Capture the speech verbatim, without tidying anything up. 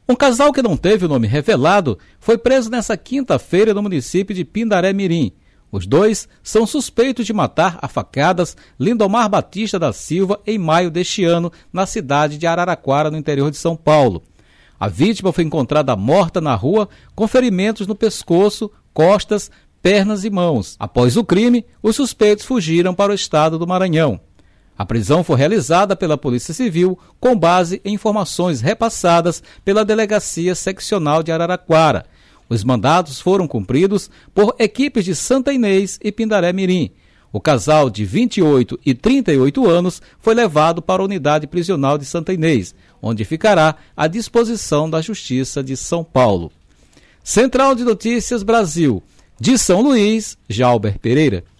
Um casal que não teve o nome revelado foi preso nesta quinta-feira no município de Pindaré-Mirim. Os dois são suspeitos de matar a facadas Lindomar Batista da Silva em maio deste ano na cidade de Araraquara, no interior de São Paulo. A vítima foi encontrada morta na rua com ferimentos no pescoço, costas, pernas e mãos. Após o crime, os suspeitos fugiram para o estado do Maranhão. A prisão foi realizada pela Polícia Civil com base em informações repassadas pela Delegacia Seccional de Araraquara. Os mandados foram cumpridos por equipes de Santa Inês e Pindaré-Mirim. O casal de vinte e oito e trinta e oito anos foi levado para a unidade prisional de Santa Inês, onde ficará à disposição da Justiça de São Paulo. Central de Notícias Brasil, de São Luís, Jalber Pereira.